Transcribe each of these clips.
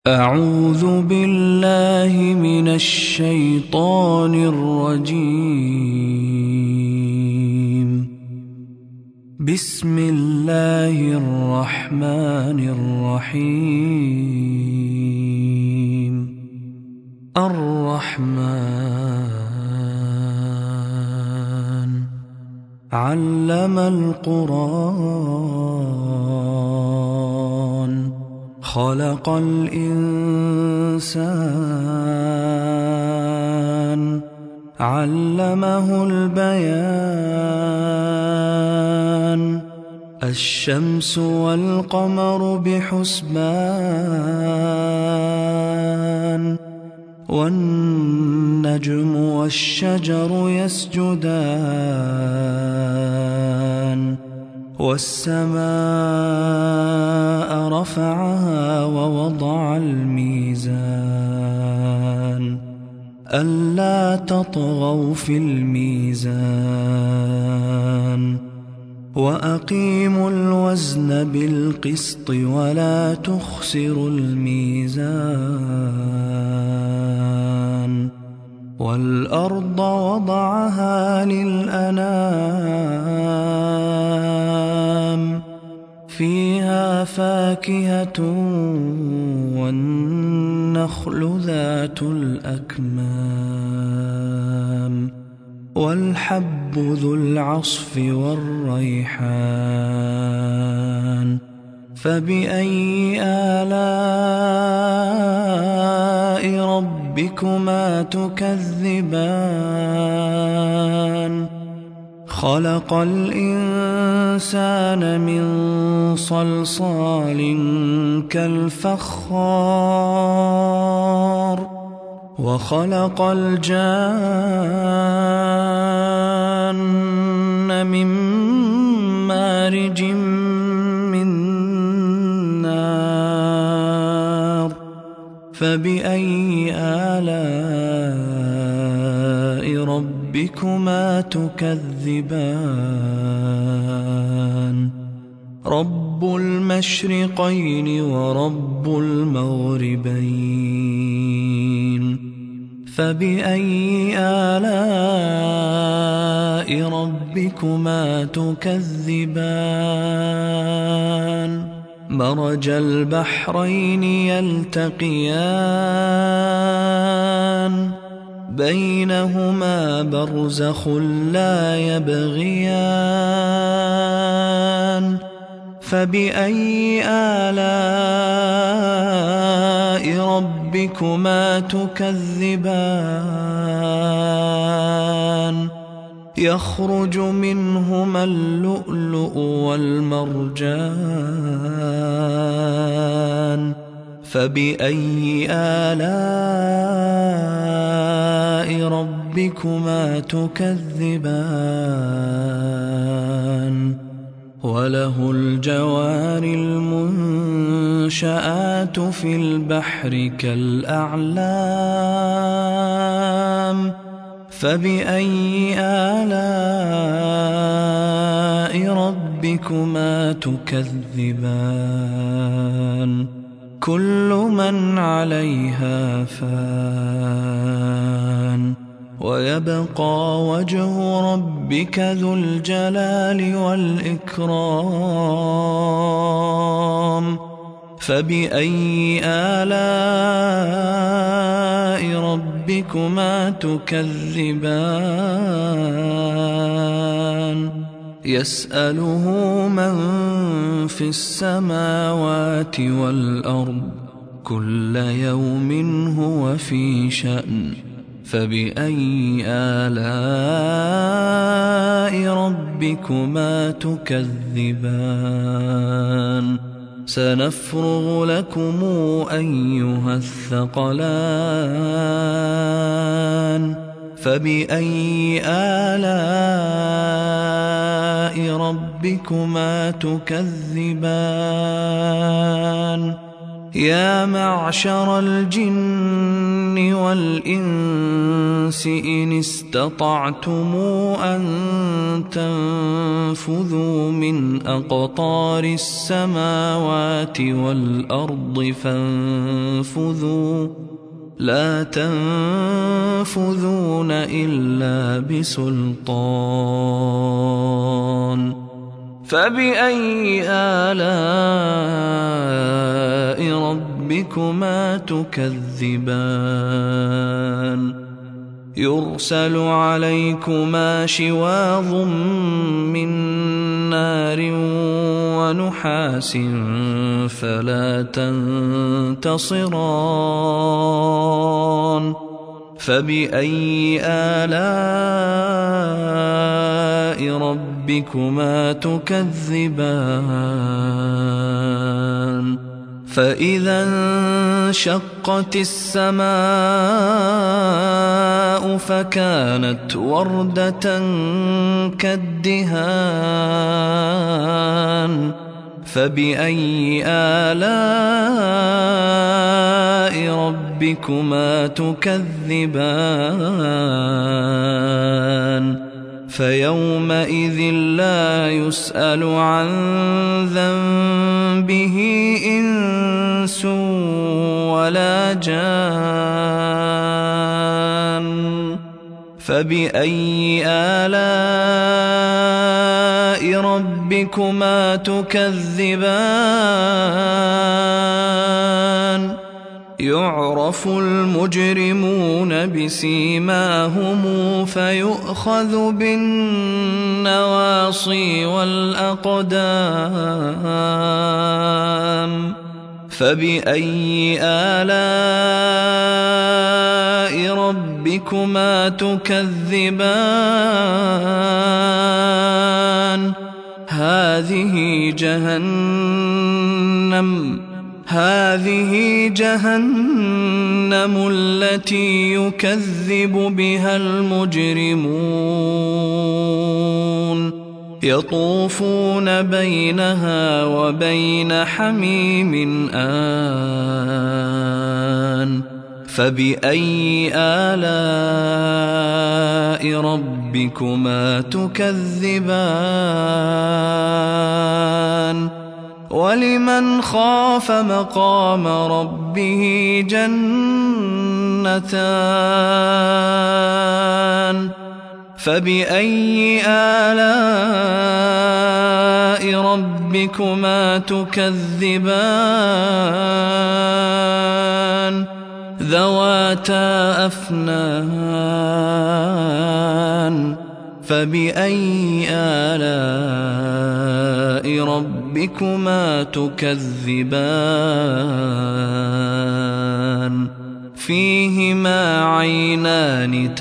أعوذ بالله من الشيطان الرجيم. بسم الله الرحمن الرحيم. الرحمن علم القرآن خلق الإنسان علمه البيان. الشمس والقمر بحسبان والنجم والشجر يسجدان والسماء رفعها ووضع الميزان ألا تطغوا في الميزان وأقيموا الوزن بالقسط ولا تخسروا الميزان. والأرض وضعها للأنام فيها فاكهة والنخل ذات الأكمام والحب ذو العصف والريحان. فبأي آلاء ربكما تكذبان؟ خلق الإنسان من صلصال كالفخار وخلق الجان من مارج من نار. فبأي آلاء ربكما تكذبان؟ رب المشرقين ورب المغربين. فبأي آلاء ربكما تكذبان؟ مرج البحرين يلتقيان بينهما برزخ لا يبغيان. فبأي آلاء ربكما تكذبان؟ يخرج منهما اللؤلؤ والمرجان. فبأي آلاء ربكما تكذبان؟ وله الجوار المنشآت في البحر كالأعلام. فبأي آلاء ربكما تكذبان؟ كل من عليها فان ويبقى وجه ربك ذو الجلال والإكرام. فبأي آلاء ربكما تكذبان؟ يسأله من في السماوات والأرض كل يوم هو في شأن. فبأي آلاء ربكما تكذبان؟ سنفرغ لكم أيها الثقلان. فبأي آلاء ربكما تكذبان؟ يا معشر الجن والإنس إن استطعتم أن تنفذوا من أقطار السماوات والأرض فانفذوا لا تنفذون إلا بسلطان فبأي آلاء ربكما تكذبان يرسل عليكما شواظ من نار ونحاس فلا تنتصران فبأي آلاء ربكما تكذبان فإذا انشقت السماء فكانت وردة كالدهان فبأي آلاء ربكما تكذبان فيومئذ لا يسأل عن ذنبه إنس ولا جان فبأي آلاء ربكما تكذبان يعرف المجرمون بسيماهم فيؤخذ بالنواصي والأقدام فبأي آلاء ربكما تكذبان هذه جهنم التي يكذب بها المجرمون يطوفون بينها وبين حميم آن فبأي آلاء ربكما تكذبان ولمن خاف مقام ربه جنتان فبأي آلاء ربكما تكذبان ذواتا أفنان فبأي آلاء ربكما تكذبان فيهما عينان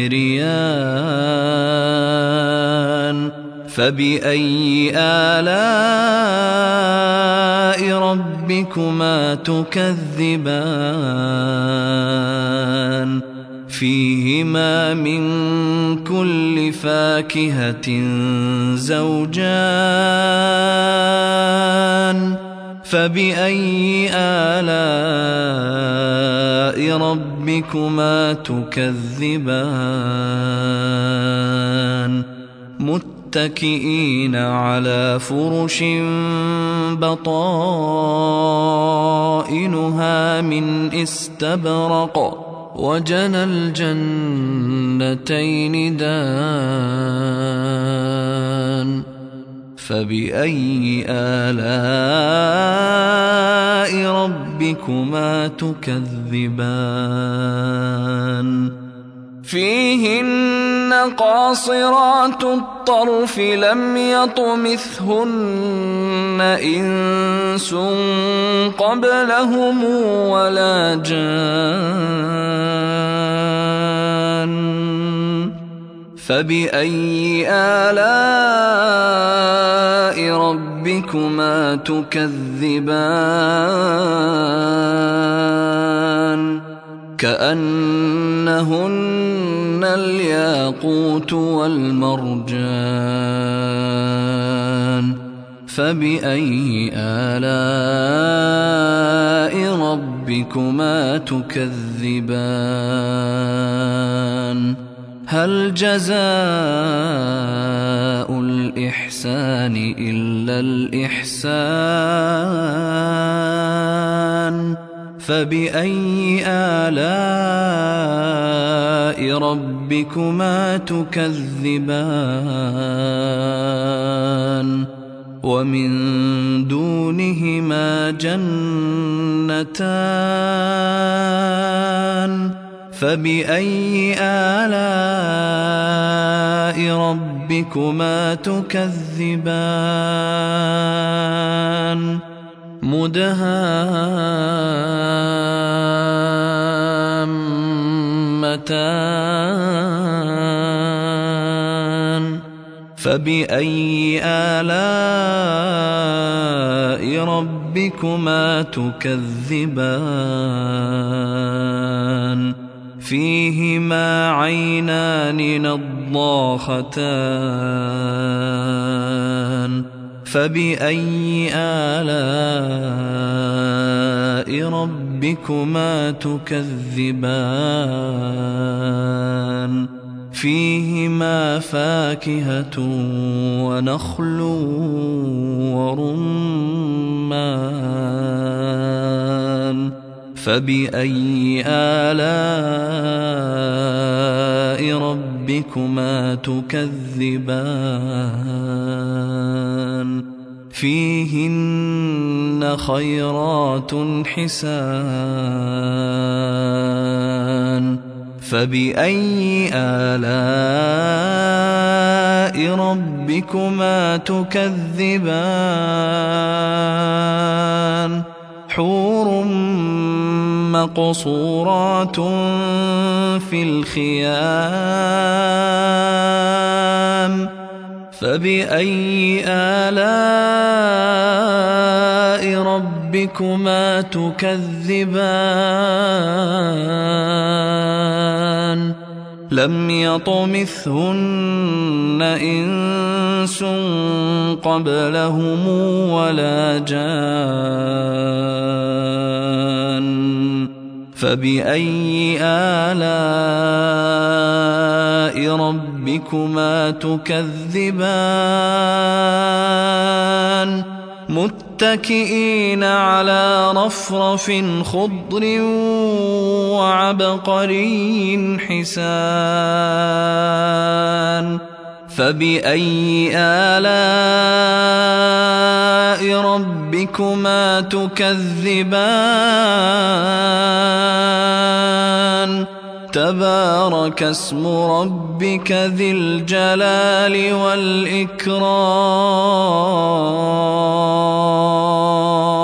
تجريان فبأي آلاء ربكما تكذبان فيهما من كل فاكهة زوجان فبأي آلاء ربكما تكذبان متكئين على فرش بطائنها من استبرق وجنى الجنتين دان فبأي آلاء ربكما تكذبان فيهن قاصرات الطرف لم يطمثهن إنس قبلهم ولا جان فبأي آلاء ربكما تكذبان كأنهن الياقوت والمرجان فبأي آلاء ربكما تكذبان هل جزاء الإحسان إلا الإحسان فبأي آلاء ربكما تكذبان ومن دونهما جنتان فبأي آلاء ربكما تكذبان مدهامتان فبأي آلاء ربكما تكذبان فيهما عينان نضاختان فبأي آلاء ربكما تكذبان فيهما فاكهة ونخل ورمان فبأي آلاء ربكما تكذبان فيهن خيرات حسان فبأي آلاء ربكما تكذبان حور مقصورات في الخيام فبأي آلاء ربكما تكذبان لم يطمثهن إنس قبلهم ولا جان فبأي آلاء ربكما تكذبان متكئين على رفرف خضر وعبقري حسان فبأي آلاء ربكما تكذبان تبارك اسم ربك ذي الجلال والإكرام